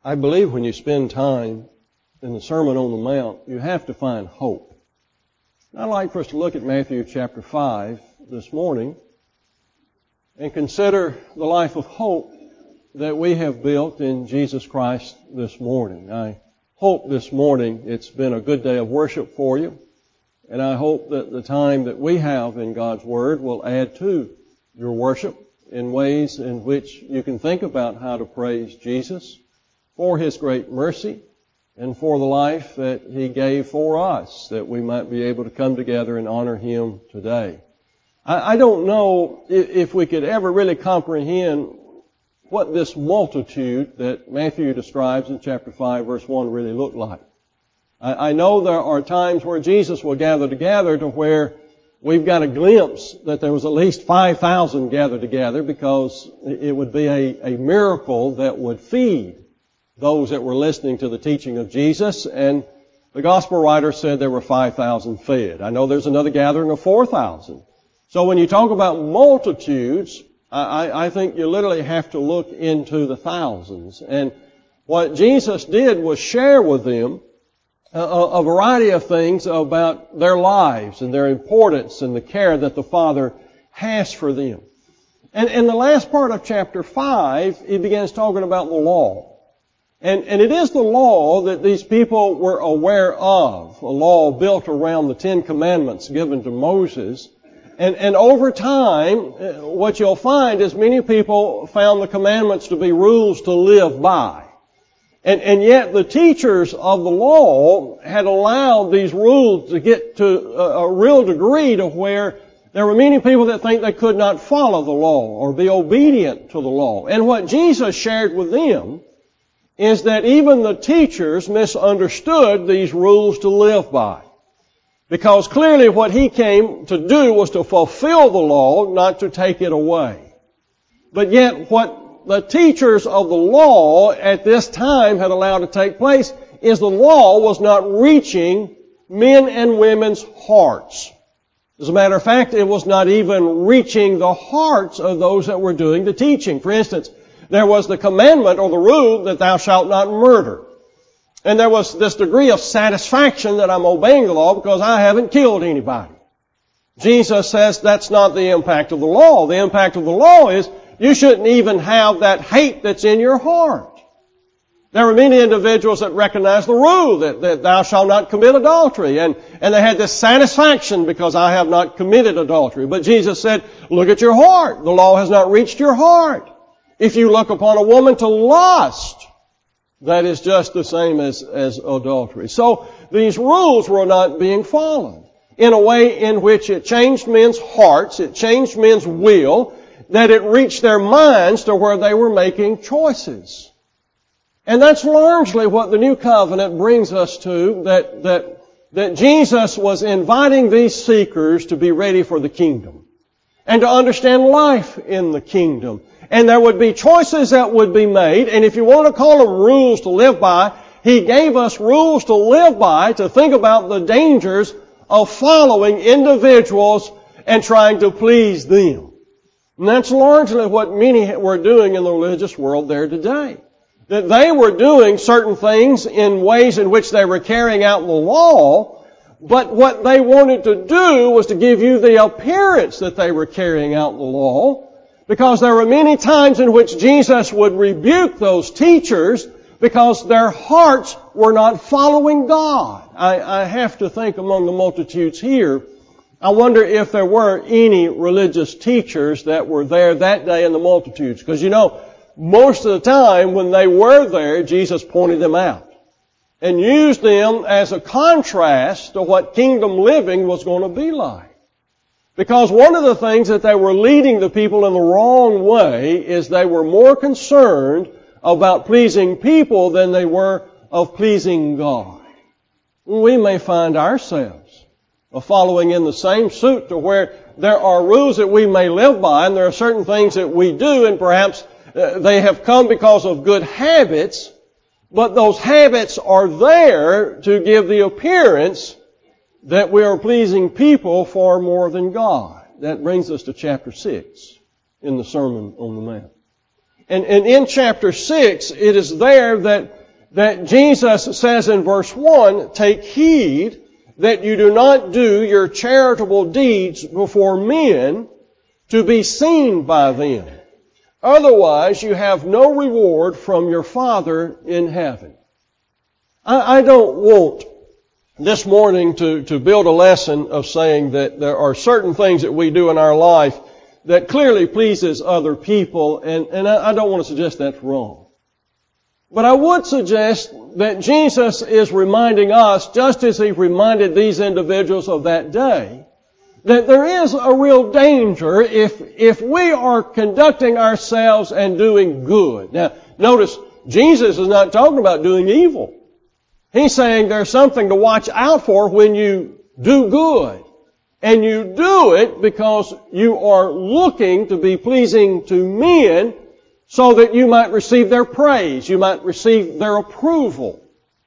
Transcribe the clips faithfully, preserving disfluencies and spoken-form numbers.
I believe when you spend time in the Sermon on the Mount, you have to find hope. I'd like for us to look at Matthew chapter five this morning and consider the life of hope that we have built in Jesus Christ this morning. I hope this morning it's been a good day of worship for you, and I hope that the time that we have in God's Word will add to your worship in ways in which you can think about how to praise Jesus for His great mercy and for the life that He gave for us, that we might be able to come together and honor Him today. I, I don't know if, if we could ever really comprehend what this multitude that Matthew describes in chapter five, verse one, really looked like. I, I know there are times where Jesus will gather together to where we've got a glimpse that there was at least five thousand gathered together, because it would be a, a miracle that would feed those that were listening to the teaching of Jesus, and the gospel writer said there were five thousand fed. I know there's another gathering of four thousand. So when you talk about multitudes, I, I think you literally have to look into the thousands. And what Jesus did was share with them a, a variety of things about their lives and their importance and the care that the Father has for them. And in the last part of chapter five, he begins talking about the law. And, and it is the law that these people were aware of, a law built around the Ten Commandments given to Moses. And, and over time, what you'll find is many people found the commandments to be rules to live by. And, and yet the teachers of the law had allowed these rules to get to a, a real degree to where there were many people that think they could not follow the law or be obedient to the law. And what Jesus shared with them is that even the teachers misunderstood these rules to live by. Because clearly what He came to do was to fulfill the law, not to take it away. But yet what the teachers of the law at this time had allowed to take place is the law was not reaching men and women's hearts. As a matter of fact, it was not even reaching the hearts of those that were doing the teaching. For instance, there was the commandment or the rule that thou shalt not murder. And there was this degree of satisfaction that I'm obeying the law because I haven't killed anybody. Jesus says that's not the impact of the law. The impact of the law is you shouldn't even have that hate that's in your heart. There were many individuals that recognized the rule that, that thou shalt not commit adultery. And, and they had this satisfaction because I have not committed adultery. But Jesus said, look at your heart. The law has not reached your heart. If you look upon a woman to lust, that is just the same as, as adultery. So these rules were not being followed in a way in which it changed men's hearts, it changed men's will, that it reached their minds to where they were making choices. And that's largely what the New Covenant brings us to, that, that, that Jesus was inviting these seekers to be ready for the kingdom and to understand life in the kingdom. And there would be choices that would be made, and if you want to call them rules to live by, He gave us rules to live by, to think about the dangers of following individuals and trying to please them. And that's largely what many were doing in the religious world there today. That they were doing certain things in ways in which they were carrying out the law, but what they wanted to do was to give you the appearance that they were carrying out the law, because there were many times in which Jesus would rebuke those teachers because their hearts were not following God. I, I have to think among the multitudes here, I wonder if there were any religious teachers that were there that day in the multitudes. Because you know, most of the time when they were there, Jesus pointed them out and used them as a contrast to what kingdom living was going to be like. Because one of the things that they were leading the people in the wrong way is they were more concerned about pleasing people than they were of pleasing God. We may find ourselves following in the same suit to where there are rules that we may live by, and there are certain things that we do, and perhaps they have come because of good habits, but those habits are there to give the appearance that we are pleasing people far more than God. That brings us to chapter six in the Sermon on the Mount. And, and in chapter six, it is there that, that Jesus says in verse one, take heed that you do not do your charitable deeds before men to be seen by them. Otherwise, you have no reward from your Father in heaven. I, I don't want this morning to, to build a lesson of saying that there are certain things that we do in our life that clearly pleases other people, and, and I, I don't want to suggest that's wrong. But I would suggest that Jesus is reminding us, just as He reminded these individuals of that day, that there is a real danger if, if we are conducting ourselves and doing good. Now, notice, Jesus is not talking about doing evil. He's saying there's something to watch out for when you do good. And you do it because you are looking to be pleasing to men so that you might receive their praise, you might receive their approval.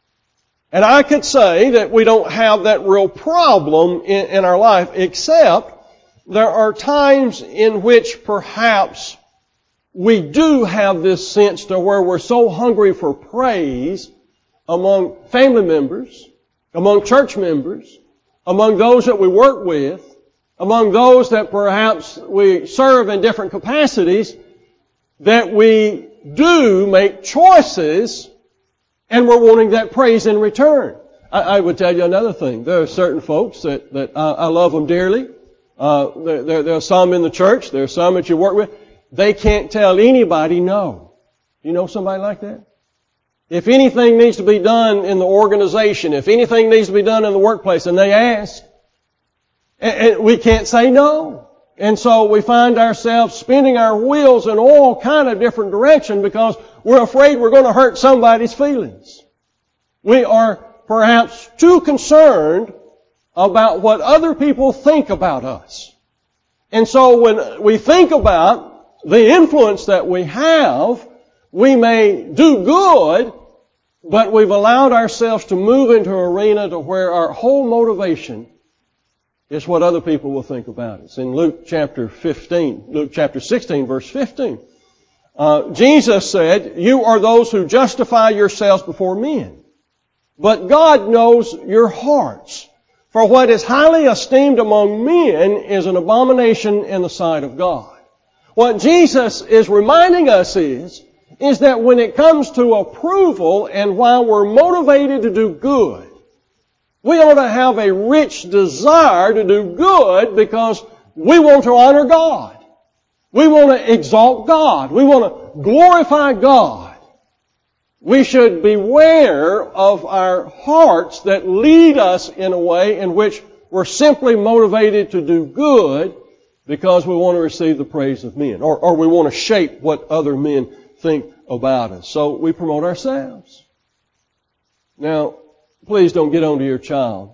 And I could say that we don't have that real problem in, in our life, except there are times in which perhaps we do have this sense to where we're so hungry for praise among family members, among church members, among those that we work with, among those that perhaps we serve in different capacities, that we do make choices and we're wanting that praise in return. I, I would tell you another thing. There are certain folks that, that I, I love them dearly. Uh, there, there, there are some in the church. There are some that you work with. They can't tell anybody no. You know somebody like that? If anything needs to be done in the organization, if anything needs to be done in the workplace, and they ask, and, and we can't say no. And so we find ourselves spinning our wheels in all kind of different direction because we're afraid we're going to hurt somebody's feelings. We are perhaps too concerned about what other people think about us. And so when we think about the influence that we have, we may do good, but we've allowed ourselves to move into an arena to where our whole motivation is what other people will think about us. In Luke chapter fifteen, Luke chapter sixteen, verse fifteen, uh, Jesus said, you are those who justify yourselves before men, but God knows your hearts. For what is highly esteemed among men is an abomination in the sight of God. What Jesus is reminding us is, is that when it comes to approval and while we're motivated to do good, we ought to have a rich desire to do good because we want to honor God. We want to exalt God. We want to glorify God. We should beware of our hearts that lead us in a way in which we're simply motivated to do good because we want to receive the praise of men, or, or we want to shape what other men think about us. So we promote ourselves. Now, please don't get on to your child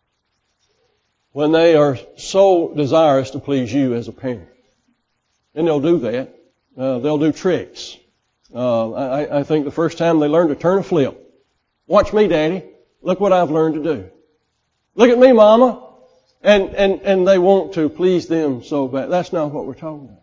when they are so desirous to please you as a parent. And they'll do that. Uh, they'll do tricks. Uh, I, I think the first time they learn to turn a flip. Watch me, Daddy. Look what I've learned to do. Look at me, Mama. And, and, and they want to please them so bad. That's not what we're talking about.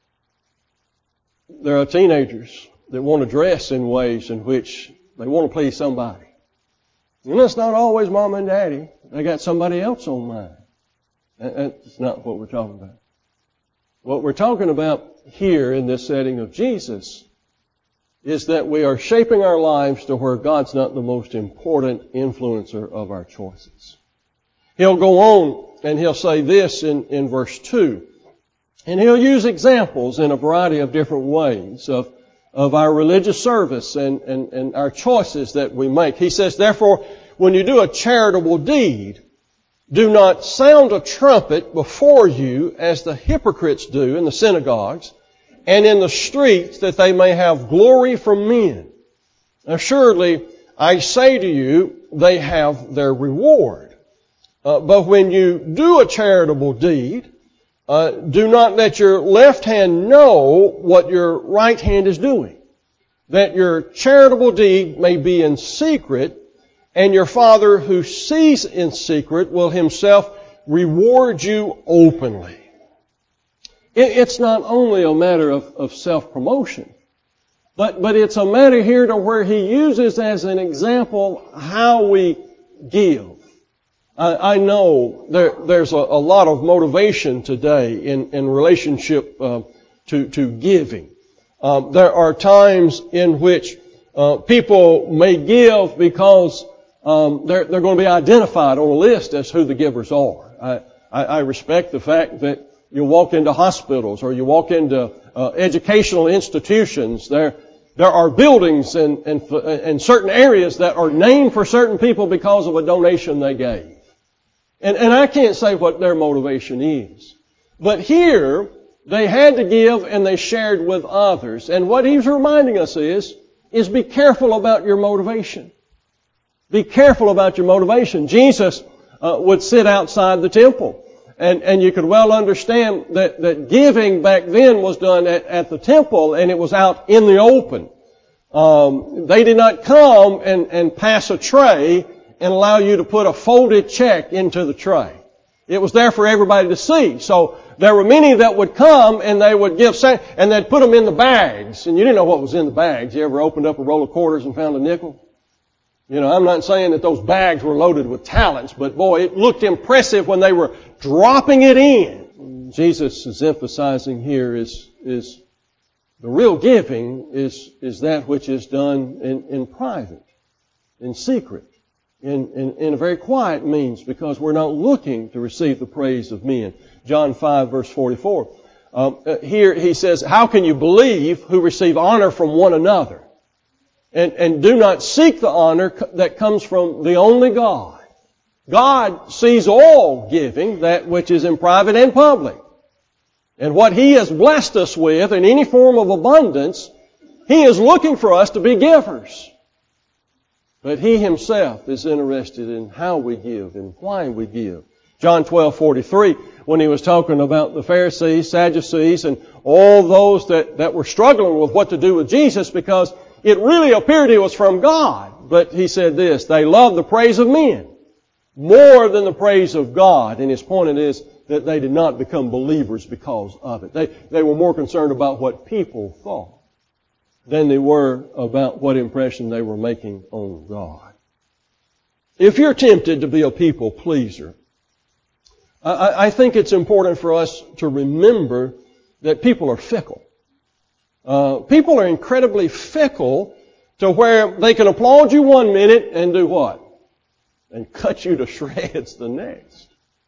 There are teenagers that want to dress in ways in which they want to please somebody. And it's not always Mama and Daddy. They got somebody else on mind. That's not what we're talking about. What we're talking about here in this setting of Jesus is that we are shaping our lives to where God's not the most important influencer of our choices. He'll go on and he'll say this in, in verse two. And he'll use examples in a variety of different ways of, of our religious service and, and, and our choices that we make. He says, therefore, when you do a charitable deed, do not sound a trumpet before you as the hypocrites do in the synagogues and in the streets, that they may have glory from men. Assuredly, I say to you, they have their reward. Uh, but when you do a charitable deed, uh, do not let your left hand know what your right hand is doing, that your charitable deed may be in secret, and your Father who sees in secret will Himself reward you openly. It's not only a matter of, of self-promotion. But, but it's a matter here to where he uses as an example how we give. I, I know there, there's a, a lot of motivation today in, in relationship uh, to, to giving. Um, there are times in which uh, people may give because um, they're, they're going to be identified on a list as who the givers are. I, I, I respect the fact that you walk into hospitals or you walk into uh, educational institutions. There, there are buildings and, and, and certain areas that are named for certain people because of a donation they gave. And, and I can't say what their motivation is. But here, they had to give and they shared with others. And what he's reminding us is, is be careful about your motivation. Be careful about your motivation. Jesus uh, would sit outside the temple. And, and you could well understand that, that giving back then was done at, at the temple and it was out in the open. Um, they did not come and, and pass a tray and allow you to put a folded check into the tray. It was there for everybody to see. So there were many that would come and they would give, and they'd put them in the bags. And you didn't know what was in the bags. You ever opened up a roll of quarters and found a nickel? You know, I'm not saying that those bags were loaded with talents, but boy, it looked impressive when they were dropping it in. Jesus is emphasizing here is, is the real giving is, is that which is done in, in private, in secret, in, in, in a very quiet means, because we're not looking to receive the praise of men. John five verse forty-four. Um, here he says, how can you believe who receive honor from one another? And, and do not seek the honor that comes from the only God. God sees all giving, that which is in private and public. And what He has blessed us with in any form of abundance, He is looking for us to be givers. But He Himself is interested in how we give and why we give. John twelve forty-three, when He was talking about the Pharisees, Sadducees, and all those that, that were struggling with what to do with Jesus, because it really appeared He was from God. But He said this, they love the praise of men more than the praise of God. And His point is that they did not become believers because of it. They, they were more concerned about what people thought than they were about what impression they were making on God. If you're tempted to be a people pleaser, I, I think it's important for us to remember that people are fickle. Uh, people are incredibly fickle to where they can applaud you one minute and do what? And cut you to shreds the next.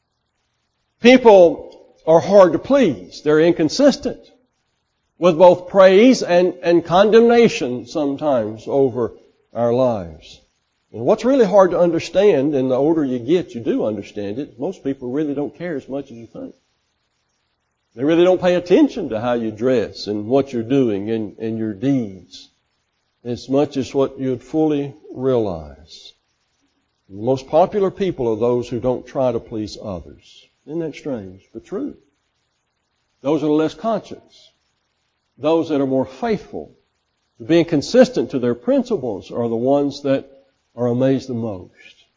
People are hard to please. They're inconsistent with both praise and, and condemnation sometimes over our lives. And what's really hard to understand, and the older you get, you do understand it, most people really don't care as much as you think. They really don't pay attention to how you dress and what you're doing and, and your deeds as much as what you'd fully realize. The most popular people are those who don't try to please others. Isn't that strange, but true? Those are less conscious. Those that are more faithful, being consistent to their principles, are the ones that are amazed the most.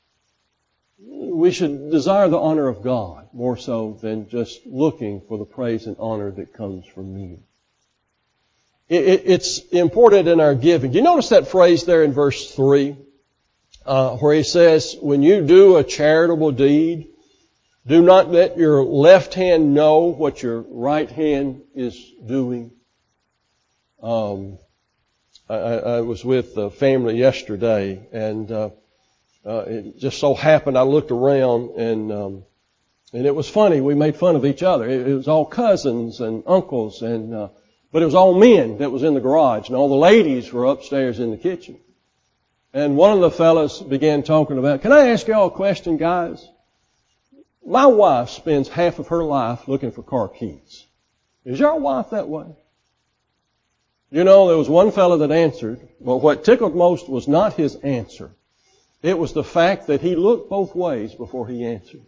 We should desire the honor of God more so than just looking for the praise and honor that comes from men. It, it, it's important in our giving. Do you notice that phrase there in verse three, uh, where he says, when you do a charitable deed, do not let your left hand know what your right hand is doing. Um, I, I was with a family yesterday, and uh, uh, it just so happened I looked around, and um, and it was funny. We made fun of each other. It, it was all cousins and uncles, and uh, but it was all men that was in the garage, and all the ladies were upstairs in the kitchen. And one of the fellas began talking about, can I ask y'all a question, guys? My wife spends half of her life looking for car keys. Is your wife that way? You know, there was one fellow that answered, but what tickled most was not his answer. It was the fact that he looked both ways before he answered.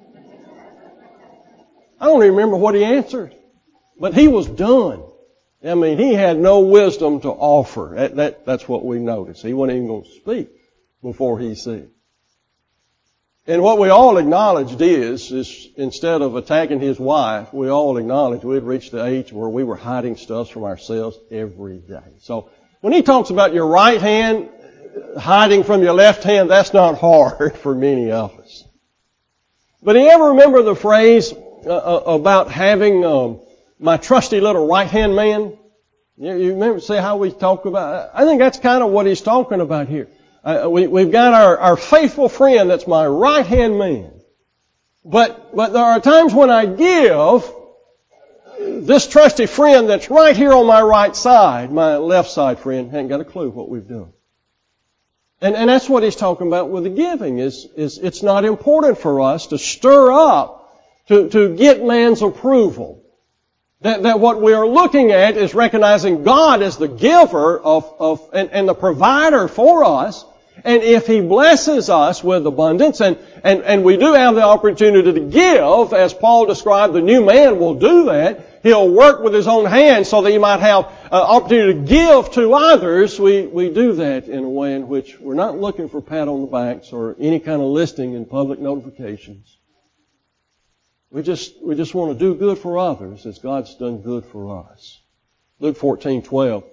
I don't even remember what he answered, but he was done. I mean, he had no wisdom to offer. That, that, that's what we noticed. He wasn't even going to speak before he said. And what we all acknowledged is, is instead of attacking his wife, we all acknowledged we had reached the age where we were hiding stuff from ourselves every day. So When he talks about your right hand hiding from your left hand, that's not hard for many of us. But do you ever remember the phrase uh, about having um, my trusty little right-hand man? You, you remember, see how we talk about it? I think that's kind of what he's talking about here. Uh, we, we've got our, our faithful friend that's my right-hand man. But, but there are times when I give this trusty friend that's right here on my right side, my left side friend, hasn't got a clue what we've done. And, and that's what he's talking about with the giving, is, is it's not important for us to stir up, to, to get man's approval. That, that what we are looking at is recognizing God as the giver of, of and, and the provider for us. And if He blesses us with abundance, and, and, and we do have the opportunity to give, as Paul described, the new man will do that. He'll work with his own hands so that he might have uh, opportunity to give to others. We, we do that in a way in which we're not looking for pat on the backs or any kind of listing in public notifications. We just, we just want to do good for others as God's done good for us. Luke fourteen twelve.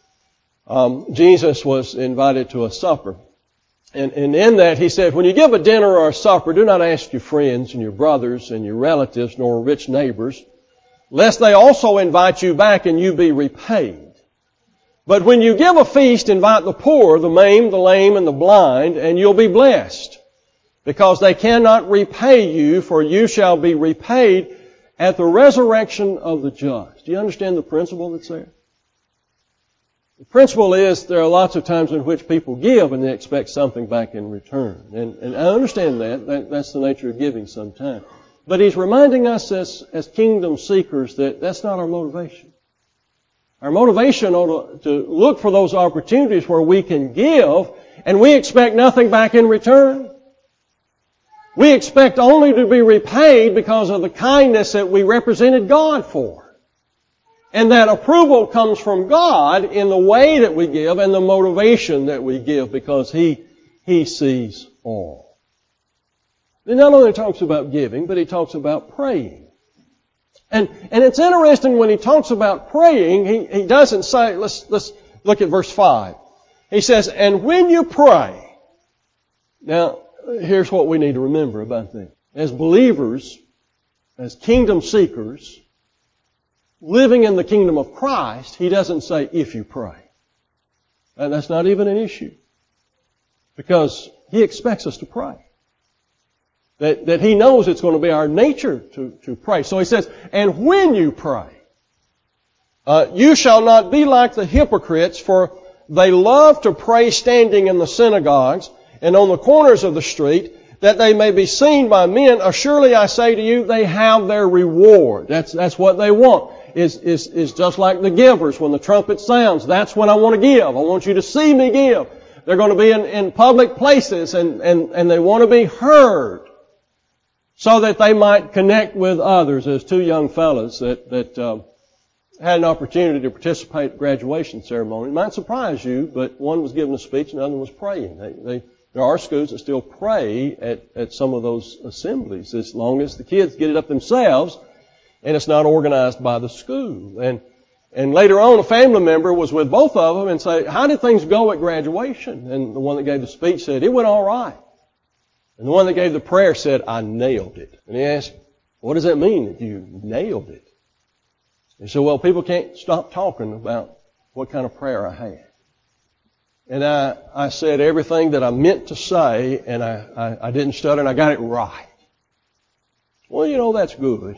Um, Jesus was invited to a supper. And, and in that he said, when you give a dinner or a supper, do not ask your friends and your brothers and your relatives nor rich neighbors, lest they also invite you back and you be repaid. But when you give a feast, invite the poor, the maimed, the lame, and the blind, and you'll be blessed, because they cannot repay you, for you shall be repaid at the resurrection of the just. Do you understand the principle that's there? The principle is there are lots of times in which people give and they expect something back in return. And, and I understand that. that. That's the nature of giving sometimes. But he's reminding us as, as kingdom seekers that that's not our motivation. Our motivation ought to, to look for those opportunities where we can give and we expect nothing back in return. We expect only to be repaid because of the kindness that we represented God for. And that approval comes from God in the way that we give and the motivation that we give, because He, He sees all. He not only talks about giving, but He talks about praying. And, and it's interesting when He talks about praying, He, he doesn't say, let's, let's look at verse five. He says, and when you pray. Now, here's what we need to remember about that. As believers, as kingdom seekers, living in the kingdom of Christ, He doesn't say, if you pray. And that's not even an issue. Because He expects us to pray. That, that He knows it's going to be our nature to, to pray. So He says, and when you pray, uh, you shall not be like the hypocrites, for they love to pray standing in the synagogues and on the corners of the street, that they may be seen by men. Surely I say to you, they have their reward. That's, that's what they want. Is, is, is just like the givers. When the trumpet sounds, that's when I want to give. I want you to see me give. They're going to be in, in public places and, and, and they want to be heard so that they might connect with others. There's two young fellows that, that, um, had an opportunity to participate at graduation ceremony. It might surprise you, but one was giving a speech and the other was praying. They, they, there are schools that still pray at, at some of those assemblies, as long as the kids get it up themselves and it's not organized by the school. And, and later on, a family member was with both of them and said, how did things go at graduation? And the one that gave the speech said, it went all right. And the one that gave the prayer said, I nailed it. And he asked, what does that mean that you nailed it? He said, well, people can't stop talking about what kind of prayer I had. And I, I said everything that I meant to say, and I, I, I didn't stutter, and I got it right. Well, you know, that's good.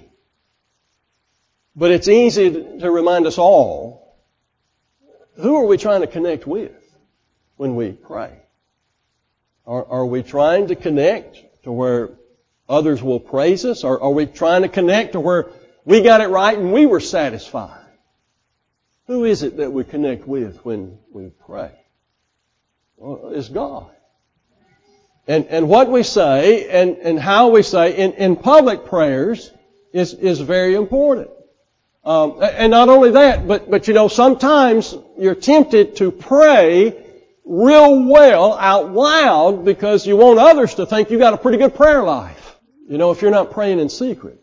But it's easy to, to remind us all, who are we trying to connect with when we pray? Are, are we trying to connect to where others will praise us? Or are we trying to connect to where we got it right and we were satisfied? Who is it that we connect with when we pray? Well, it's God. And, and what we say and, and how we say in, in public prayers is, is very important. Um, and not only that, but, but you know, sometimes you're tempted to pray real well out loud because you want others to think you got a pretty good prayer life. You know, if you're not praying in secret.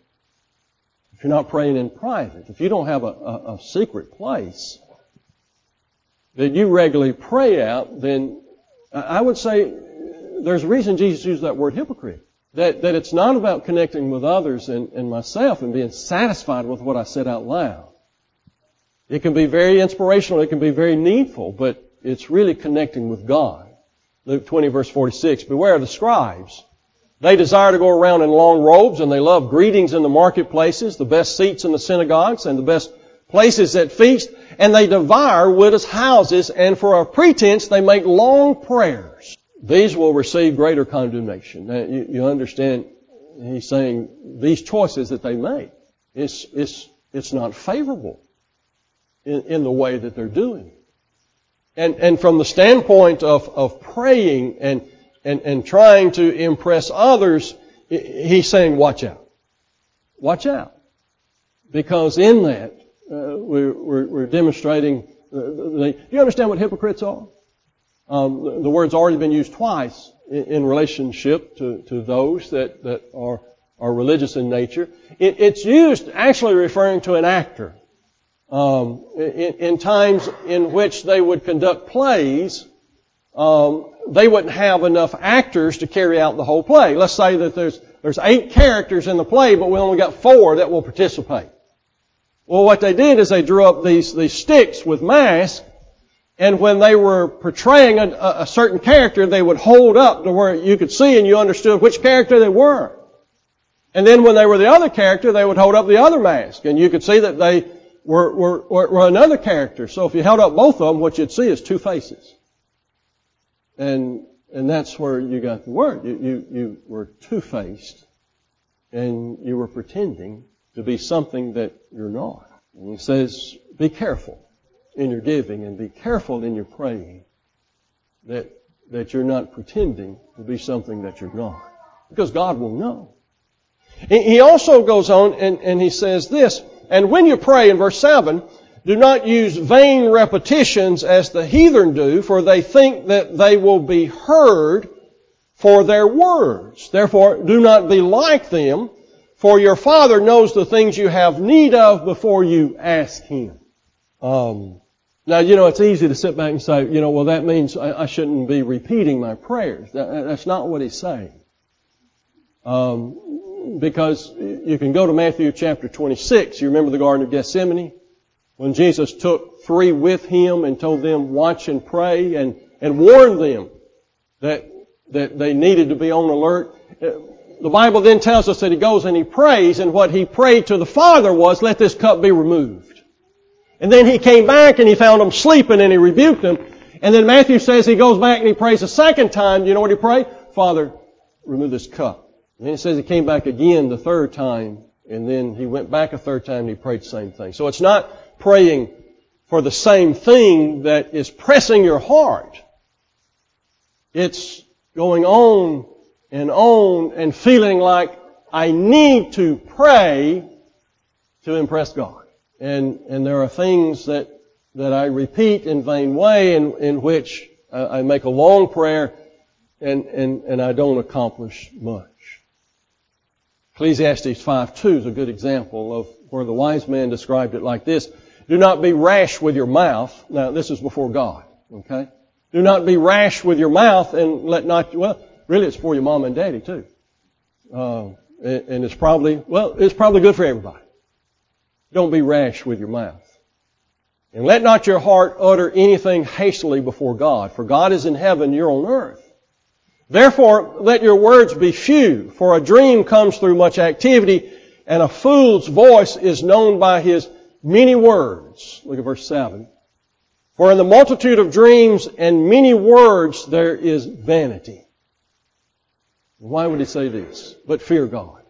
If you're not praying in private. If you don't have a, a, a secret place. that you regularly pray out, then I would say there's a reason Jesus used that word hypocrite. That, that it's not about connecting with others and, and myself and being satisfied with what I said out loud. It can be very inspirational, it can be very needful, but it's really connecting with God. Luke twenty verse forty-six, beware of the scribes. They desire to go around in long robes, and they love greetings in the marketplaces, the best seats in the synagogues, and the best places at feast, and they devour widows' houses, and for a pretense they make long prayers. These will receive greater condemnation. Now, you, you understand, he's saying these choices that they make, it's, it's, it's not favorable in, in the way that they're doing. And, and from the standpoint of, of praying and, and, and trying to impress others, he's saying, watch out. Watch out. Because in that, uh, we're, we're, we're demonstrating, uh, the, do you understand what hypocrites are? Um, the, the word's already been used twice in, in relationship to, to those that, that are, are religious in nature. It, it's used actually referring to an actor. Um, in, in times in which they would conduct plays, um, they wouldn't have enough actors to carry out the whole play. Let's say that there's there's eight characters in the play, but we only got four that will participate. Well, what they did is they drew up these these sticks with masks, and when they were portraying a, a certain character, they would hold up to where you could see and you understood which character they were. And then when they were the other character, they would hold up the other mask, and you could see that they were, were, were another character. So if you held up both of them, what you'd see is two faces. And, and that's where you got the word. You, you, you were two-faced, and you were pretending to be something that you're not. And he says, be careful in your giving and be careful in your praying that, that you're not pretending to be something that you're not. Because God will know. He also goes on and, and he says this, and when you pray in verse seven, do not use vain repetitions as the heathen do, for they think that they will be heard for their words. Therefore, do not be like them, for your Father knows the things you have need of before you ask Him. Um, now, you know, it's easy to sit back and say, you know, well, that means I, I shouldn't be repeating my prayers. That, that's not what he's saying. Um, because you can go to Matthew chapter twenty-six. You remember the Garden of Gethsemane? When Jesus took three with Him and told them, watch and pray, and, and warned them that, that they needed to be on alert. The Bible then tells us that He goes and He prays, and what He prayed to the Father was, let this cup be removed. And then He came back and He found them sleeping and He rebuked them. And then Matthew says He goes back and He prays a second time. You know what He prayed? Father, remove this cup. And then it says He came back again the third time, and then He went back a third time and He prayed the same thing. So it's not praying for the same thing that is pressing your heart. It's going on and on and feeling like I need to pray to impress God. And, and there are things that, that I repeat in vain way in, in which I, I make a long prayer and, and, and I don't accomplish much. Ecclesiastes five two is a good example of where the wise man described it like this. Do not be rash with your mouth. Now, this is before God, okay? Do not be rash with your mouth and let not, well, really it's for your mom and daddy too. Uh, and it's probably, well, it's probably good for everybody. Don't be rash with your mouth. And let not your heart utter anything hastily before God, for God is in heaven, you're on earth. Therefore, let your words be few, for a dream comes through much activity, and a fool's voice is known by his many words. Look at verse seven. For in the multitude of dreams and many words there is vanity. Why would he say this? But fear God.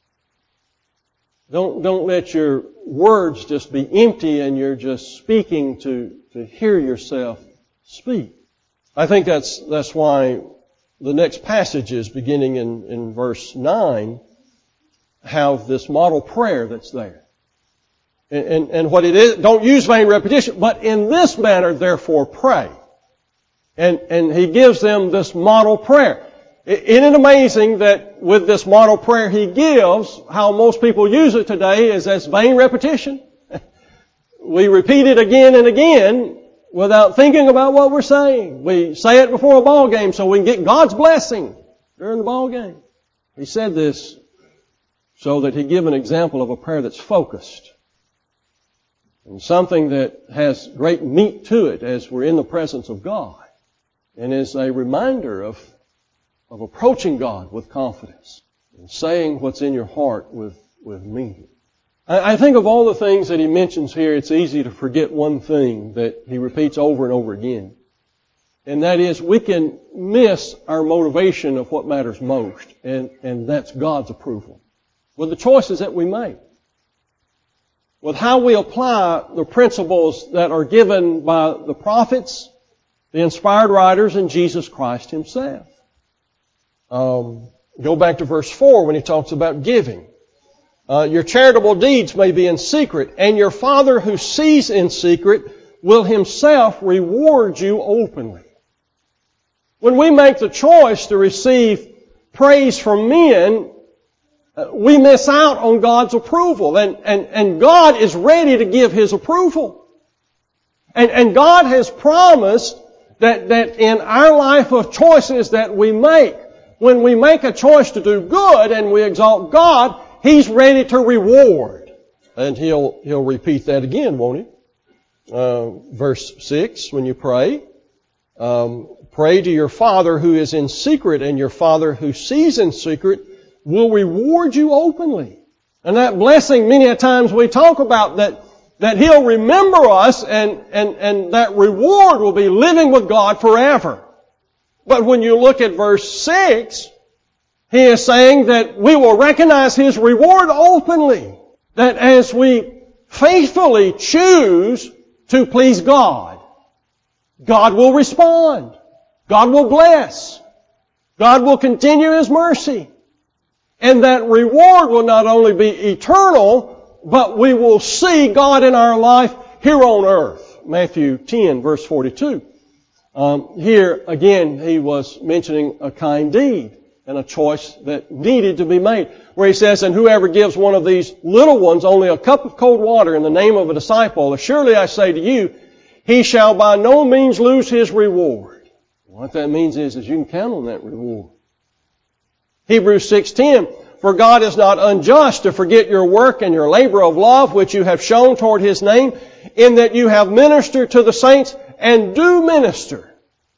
Don't, don't let your words just be empty and you're just speaking to, to hear yourself speak. I think that's, that's why the next passages beginning in, in verse nine have this model prayer that's there. And, and, and what it is, don't use vain repetition, but in this manner therefore pray. And, and he gives them this model prayer. Isn't it amazing that with this model prayer he gives, how most people use it today is as vain repetition? We repeat it again and again without thinking about what we're saying. We say it before a ball game so we can get God's blessing during the ball game. He said this so that He'd give an example of a prayer that's focused and something that has great meat to it as we're in the presence of God and is a reminder of, of approaching God with confidence and saying what's in your heart with, with meaning. I, I think of all the things that he mentions here, it's easy to forget one thing that he repeats over and over again. And that is we can miss our motivation of what matters most, and, and that's God's approval. With the choices that we make. With how we apply the principles that are given by the prophets, the inspired writers, and Jesus Christ Himself. Um, go back to verse four when he talks about giving. Uh, your charitable deeds may be in secret, and your Father who sees in secret will Himself reward you openly. When we make the choice to receive praise from men, uh, we miss out on God's approval. And, and, and God is ready to give His approval. And, and God has promised that, that in our life of choices that we make, when we make a choice to do good and we exalt God, He's ready to reward. And He'll, He'll repeat that again, won't He? Uh, verse six, when you pray, um, pray to your Father who is in secret, and your Father who sees in secret will reward you openly. And that blessing, many a times we talk about that, that He'll remember us and, and, and that reward will be living with God forever. But when you look at verse six, He is saying that we will recognize His reward openly. That as we faithfully choose to please God, God will respond. God will bless. God will continue His mercy. And that reward will not only be eternal, but we will see God in our life here on earth. Matthew ten, verse forty-two. Um, here, again, he was mentioning a kind deed and a choice that needed to be made. Where he says, and whoever gives one of these little ones only a cup of cold water in the name of a disciple, assuredly I say to you, he shall by no means lose his reward. What that means is, is you can count on that reward. Hebrews six ten, for God is not unjust to forget your work and your labor of love which you have shown toward His name, in that you have ministered to the saints and do minister.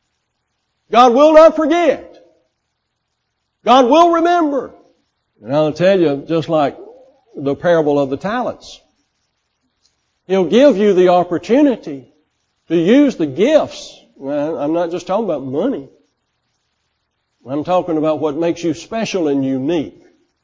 God will not forget. God will remember. And I'll tell you, just like the parable of the talents, He'll give you the opportunity to use the gifts. Well, I'm not just talking about money. I'm talking about what makes you special and unique.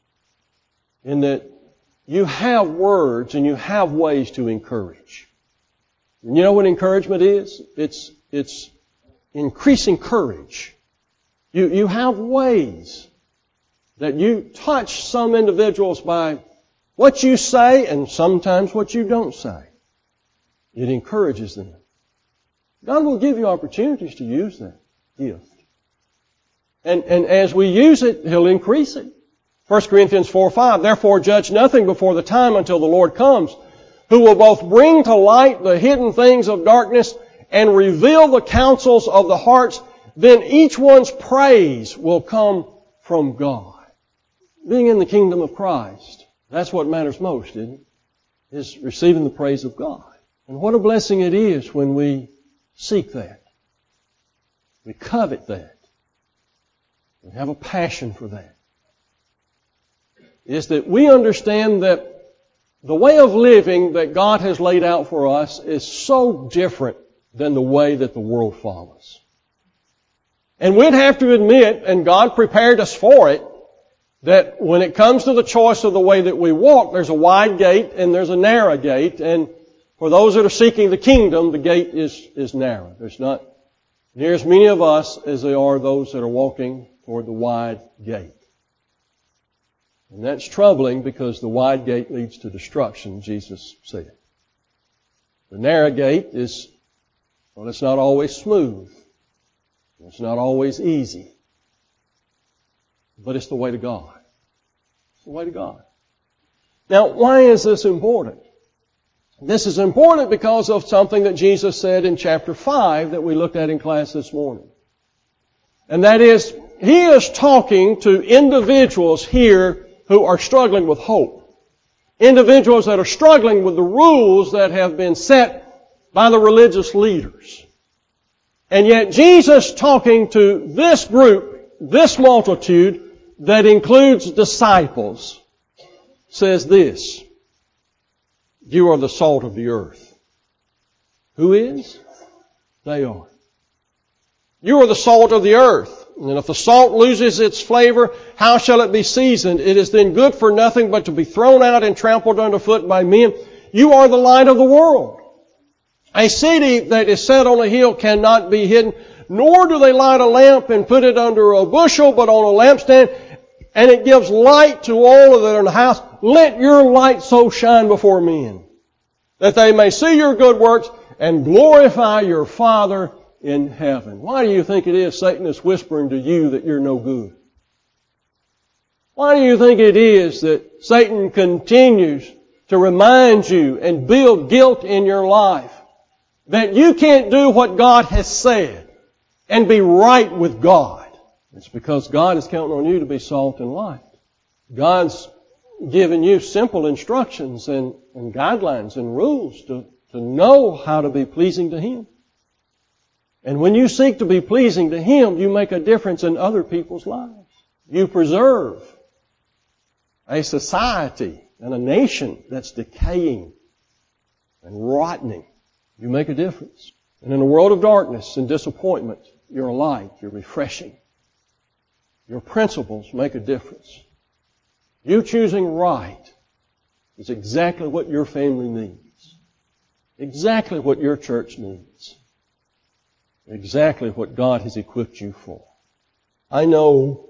In that you have words and you have ways to encourage. And you know what encouragement is? It's, it's increasing courage. You, you have ways that you touch some individuals by what you say and sometimes what you don't say. It encourages them. God will give you opportunities to use that gift. And, and as we use it, He'll increase it. First Corinthians four five, therefore judge nothing before the time until the Lord comes, who will both bring to light the hidden things of darkness and reveal the counsels of the hearts. Then each one's praise will come from God. Being in the kingdom of Christ, that's what matters most, isn't it? Is receiving the praise of God. And what a blessing it is when we seek that. We covet that. We have a passion for that. Is that we understand that the way of living that God has laid out for us is so different than the way that the world follows. And we'd have to admit, and God prepared us for it, that when it comes to the choice of the way that we walk, there's a wide gate and there's a narrow gate. And for those that are seeking the kingdom, the gate is, is narrow. There's not near as many of us as there are those that are walking toward the wide gate. And that's troubling because the wide gate leads to destruction, Jesus said. The narrow gate is, well, it's not always smooth. It's not always easy. But it's the way to God. It's the way to God. Now, why is this important? This is important because of something that Jesus said in chapter five that we looked at in class this morning. And that is, He is talking to individuals here who are struggling with hope. Individuals that are struggling with the rules that have been set by the religious leaders. And yet Jesus talking to this group, this multitude that includes disciples, says this: you are the salt of the earth. Who is? They are. You are the salt of the earth. And if the salt loses its flavor, how shall it be seasoned? It is then good for nothing but to be thrown out and trampled underfoot by men. You are the light of the world. A city that is set on a hill cannot be hidden, nor do they light a lamp and put it under a bushel, but on a lampstand, and it gives light to all that are in the house. Let your light so shine before men, that they may see your good works and glorify your Father in heaven. Why do you think it is Satan is whispering to you that you're no good? Why do you think it is that Satan continues to remind you and build guilt in your life that you can't do what God has said and be right with God? It's because God is counting on you to be salt and light. God's given you simple instructions and, and guidelines and rules to, to know how to be pleasing to Him. And when you seek to be pleasing to Him, you make a difference in other people's lives. You preserve a society and a nation that's decaying and rotting. You make a difference. And in a world of darkness and disappointment, you're a light, you're refreshing. Your principles make a difference. You choosing right is exactly what your family needs. Exactly what your church needs. Exactly what God has equipped you for. I know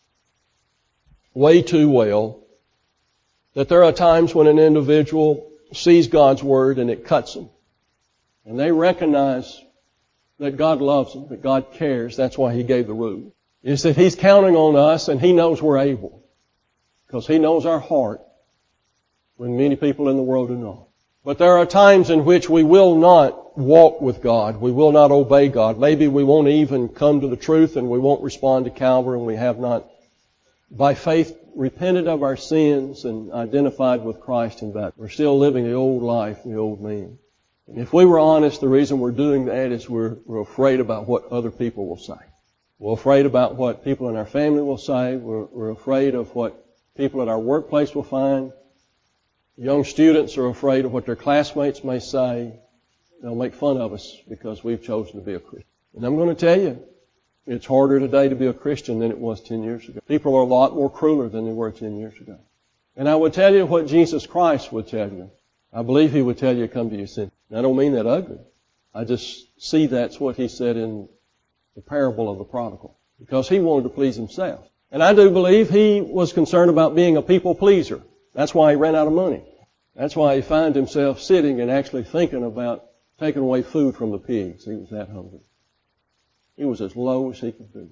way too well that there are times when an individual sees God's Word and it cuts them. And they recognize that God loves them, that God cares. That's why He gave the rule. Is that He's counting on us and He knows we're able. Because He knows our heart when many people in the world do not. But there are times in which we will not walk with God. We will not obey God. Maybe we won't even come to the truth and we won't respond to Calvary, and we have not, by faith, repented of our sins and identified with Christ in that. We're still living the old life, the old man. And if we were honest, the reason we're doing that is we're, we're afraid about what other people will say. We're afraid about what people in our family will say. We're, we're afraid of what people at our workplace will find. Young students are afraid of what their classmates may say. They'll make fun of us because we've chosen to be a Christian. And I'm going to tell you, it's harder today to be a Christian than it was ten years ago. People are a lot more crueler than they were ten years ago. And I would tell you what Jesus Christ would tell you. I believe He would tell you to come to your senses. And I don't mean that ugly. I just see that's what He said in the parable of the prodigal. Because He wanted to please Himself. And I do believe He was concerned about being a people pleaser. That's why He ran out of money. That's why He found Himself sitting and actually thinking about taking away food from the pigs. He was that hungry. He was as low as He could be.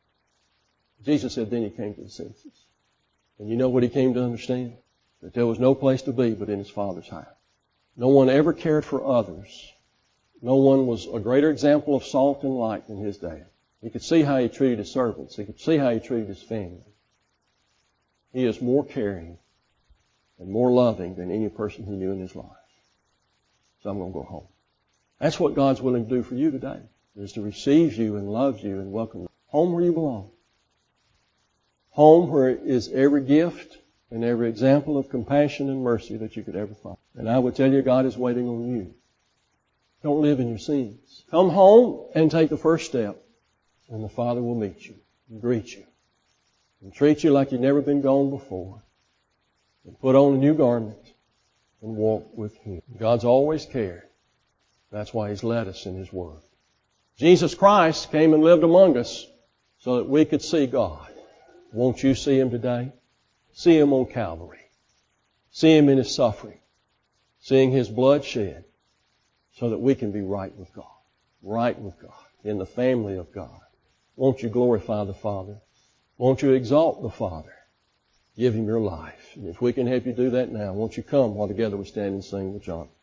Jesus said then He came to His senses. And you know what He came to understand? That there was no place to be but in His Father's house. No one ever cared for others. No one was a greater example of salt and light than His dad. He could see how He treated His servants. He could see how He treated His family. He is more caring and more loving than any person He knew in His life. So I'm going to go home. That's what God's willing to do for you today, is to receive you and love you and welcome you. Home where you belong. Home where is every gift and every example of compassion and mercy that you could ever find. And I would tell you, God is waiting on you. Don't live in your sins. Come home and take the first step, and the Father will meet you and greet you and treat you like you've never been gone before, and put on a new garment and walk with Him. God's always cared. That's why He's led us in His Word. Jesus Christ came and lived among us so that we could see God. Won't you see Him today? See Him on Calvary. See Him in His suffering. Seeing His blood shed so that we can be right with God. Right with God. In the family of God. Won't you glorify the Father? Won't you exalt the Father? Give Him your life. And if we can help you do that now, won't you come while together we stand and sing with John?